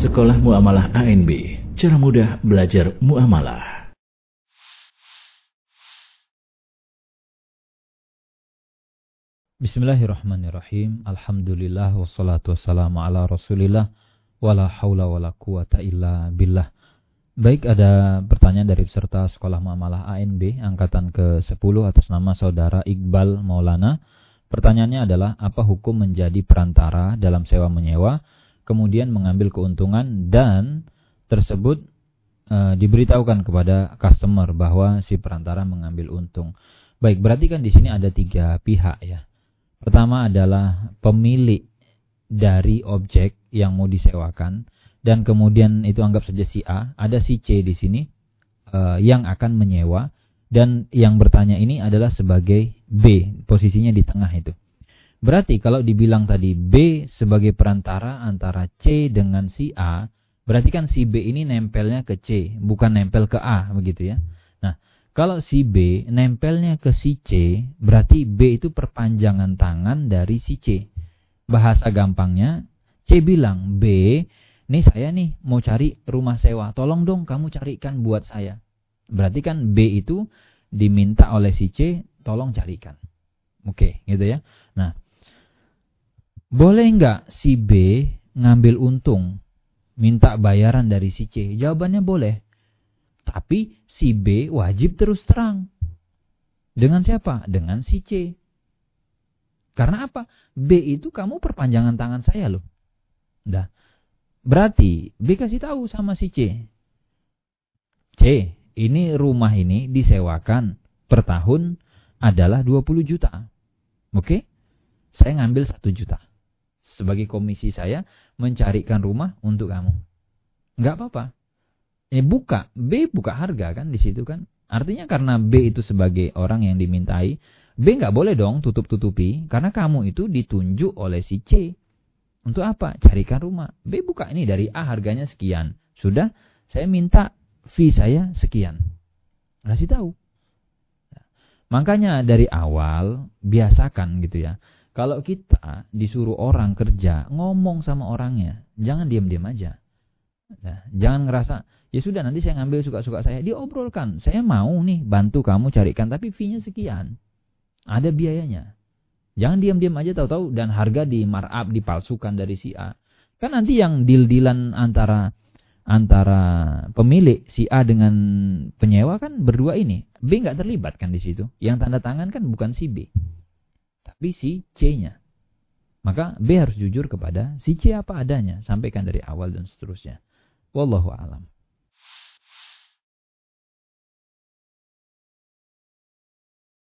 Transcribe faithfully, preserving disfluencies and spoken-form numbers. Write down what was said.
Sekolah Muamalah A N B, cara mudah belajar muamalah. Bismillahirrahmanirrahim. Alhamdulillah wassalatu wassalamu ala Rasulillah wala haula wala quwata illa billah. Baik, ada pertanyaan dari peserta Sekolah Muamalah A N B angkatan ke sepuluh atas nama saudara Iqbal Maulana. Pertanyaannya adalah, apa hukum menjadi perantara dalam sewa menyewa, kemudian mengambil keuntungan dan tersebut e, diberitahukan kepada customer bahwa si perantara mengambil untung. Baik, berarti kan di sini ada tiga pihak ya. Pertama adalah pemilik dari objek yang mau disewakan, dan kemudian itu anggap saja si A, ada si C di sini e, yang akan menyewa, dan yang bertanya ini adalah sebagai B, posisinya di tengah itu. Berarti kalau dibilang tadi B sebagai perantara antara C dengan si A, berarti kan si B ini nempelnya ke C, bukan nempel ke A, begitu ya. Nah, kalau si B nempelnya ke si C, berarti B itu perpanjangan tangan dari si C. Bahasa gampangnya, C bilang, B, nih saya nih mau cari rumah sewa, tolong dong kamu carikan buat saya. Berarti kan B itu diminta oleh si C, tolong carikan. Oke, gitu ya. Nah, boleh nggak si B ngambil untung, minta bayaran dari si C? Jawabannya boleh. Tapi si B wajib terus terang. Dengan siapa? Dengan si C. Karena apa? B itu kamu perpanjangan tangan saya loh. Nah, berarti B kasih tahu sama si C. C, ini rumah ini disewakan per tahun adalah dua puluh juta. Oke? Saya ngambil satu juta. Sebagai komisi saya mencarikan rumah untuk kamu. Enggak apa-apa. Ini buka, B buka harga kan di situ kan. Artinya karena B itu sebagai orang yang dimintai, B enggak boleh dong tutup-tutupi karena kamu itu ditunjuk oleh si C. Untuk apa? Carikan rumah. B buka ini dari A harganya sekian. Sudah, saya minta fee saya sekian. Kasih tahu. Makanya dari awal biasakan gitu ya. Kalau kita disuruh orang kerja, ngomong sama orangnya. Jangan diam-diam aja. Nah, jangan ngerasa, ya sudah nanti saya ngambil suka-suka saya. Diobrolkan, saya mau nih bantu kamu carikan, tapi fee-nya sekian. Ada biayanya. Jangan diam-diam aja tahu-tahu dan harga di markup, dipalsukan dari si A. Kan nanti yang deal-dealan antara antara pemilik si A dengan penyewa kan berdua ini. B nggak terlibat kan di situ. Yang tanda tangan kan bukan si B, tapi si C-nya. Maka B harus jujur kepada si C apa adanya, sampaikan dari awal dan seterusnya. Wallahu a'lam.